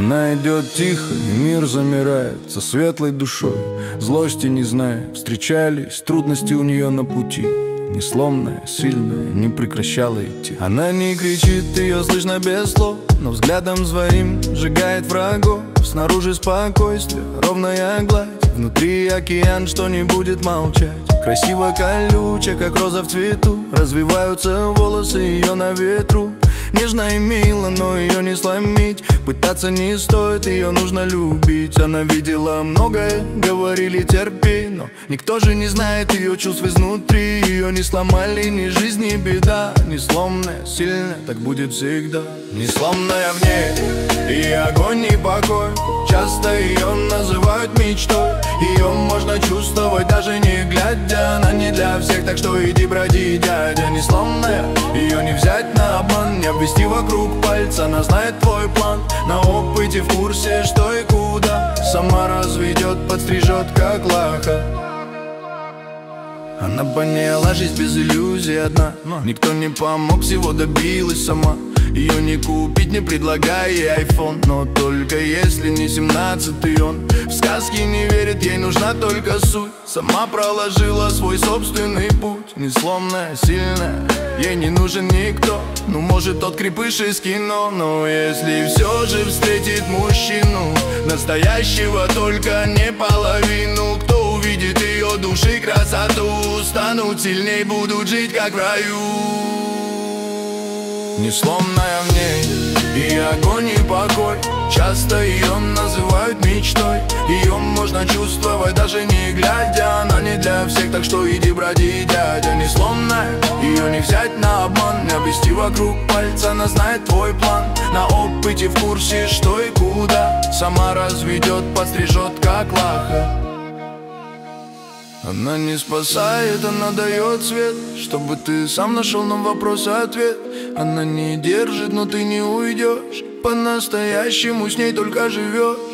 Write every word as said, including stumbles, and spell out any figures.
Она идет тихо, и мир замирает со светлой душой, злости не зная. Встречались трудности у нее на пути, несломная, сильная, не прекращала идти. Она не кричит, ее слышно без слов, но взглядом своим сжигает врагов. Снаружи спокойствие, ровная гладь, внутри океан, что не будет молчать. Красиво колючая, как роза в цвету, развиваются волосы ее на ветру. Нежно и мило, но ее не сломить. Пытаться не стоит, ее нужно любить. Она видела многое, говорили терпи, но никто же не знает ее чувств изнутри. Ее не сломали ни жизнь, ни беда. Несломная, сильная, так будет всегда. Несломная в ней и огонь, и покой. Часто ее называют мечтой. Ее можно чувствовать, даже не глядя. Она не для всех, так что иди броди, дядя. Несломная, ее не взять на обман, не обвести вокруг пальца. Она знает твой план, на опыте, в курсе, что и куда. Сама разведет, подстрижет, как лаха. Она поняла жизнь без иллюзий одна, но никто не помог, всего добилась сама. Ее не купить, не предлагая ей айфон, но только если не семнадцатый он. В сказки не верит, ей нужна только суть. Сама проложила свой собственный путь. Несломная, сильная, ей не нужен никто. Ну, может, тот крепыш из кино. Но если все же встретит мужчину настоящего, только не половину, кто увидит ее души красоту, станут сильней, будут жить как в раю. Несломная в ней и огонь, и покой. Часто ее называют мечтой. Ее можно чувствовать, даже не глядя. Она не для всех, так что иди броди, дядя. Несломная, ее не взять на обман, не обвести вокруг пальца. Она знает твой план, на опыте, в курсе, что и куда. Сама разведет, подстрижет, как лаха. Она не спасает, она дает свет, чтобы ты сам нашел на вопрос ответ. Она не держит, но ты не уйдешь, по-настоящему с ней только живет.